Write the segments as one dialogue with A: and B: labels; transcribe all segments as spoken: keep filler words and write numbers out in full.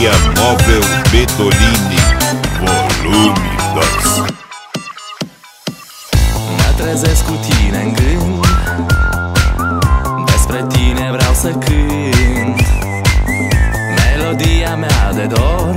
A: Cașaria Móvel Betolini, volume doi.
B: Mă trezesc cu tine în gând, despre tine vreau să cânt melodia mea de dor,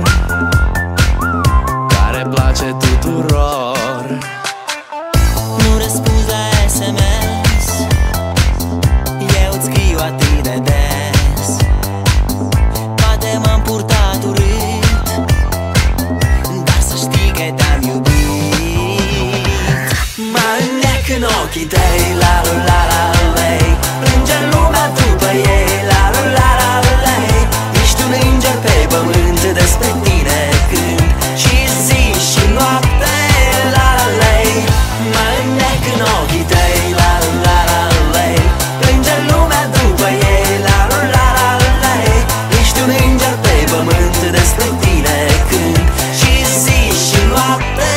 B: care place tuturor.
C: Nu răspunzi la S M S, eu îți scriu atât de des. Poate m-am purtat urât, dar să știi că te-am iubit. Mă înnec în ochii tăi, la la la la lei, plânge lumea după ei, la la la la lei. Ești un înger pe pământ, despre tine cânt și zi și noapte, la la lei. Mă înnec în ochii tăi, la la la lei, plânge lumea după ei, la la la la lei. Ești un înger pe pământ, despre tine cânt și zi și noapte.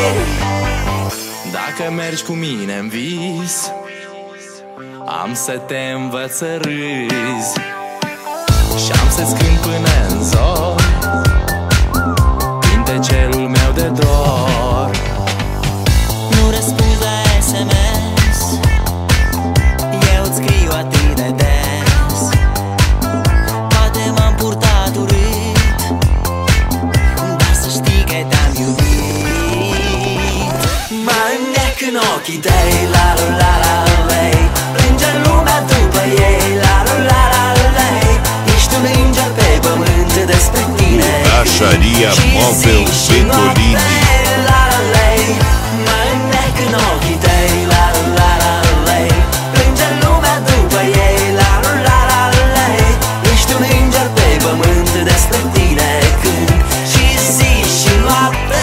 B: Dacă mergi cu mine în vis, am să te învăț să râzi și am să-ți cânt până în zor cântecelul meu de dor.
C: Nu răspunzi la S M S, eu îți scriu atât de des. Poate m-am purtat urât, dar să știi că te-am iubit. Mă înnec în ochii tăi, la la la la lei, plânge lumea după ei, la la la la lei. Ești un înger pe pământ, despre tine
A: Cașaria Móvel Betolini.
C: la la lei. Mă înnec în ochii tăi, la la la lei, plânge lumea după ei, la la la lei. Ești un înger pe pământ, despre tine cânt și zi și noapte.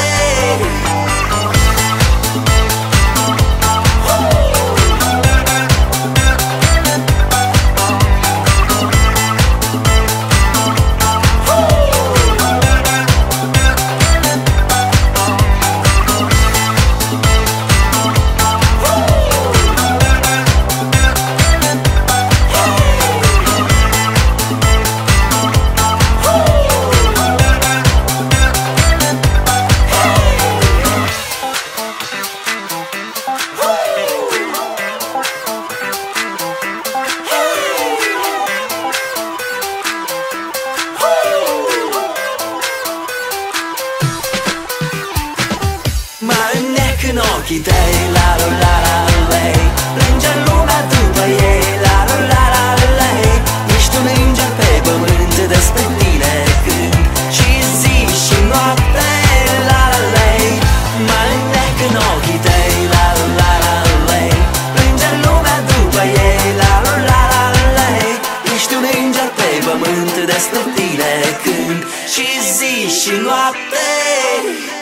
C: Mă înnec în ochii tăi, la la la la lei, plânge lumea după ei, la la la la lei. Ești un înger pe pământ, despre tine cânt și zi și noapte, la la lei. Mă înnec în ochii tăi, la la la lei, plânge lumea după ei, la la la la lei. Ești un înger pe pământ, despre tine cânt și zi și noapte.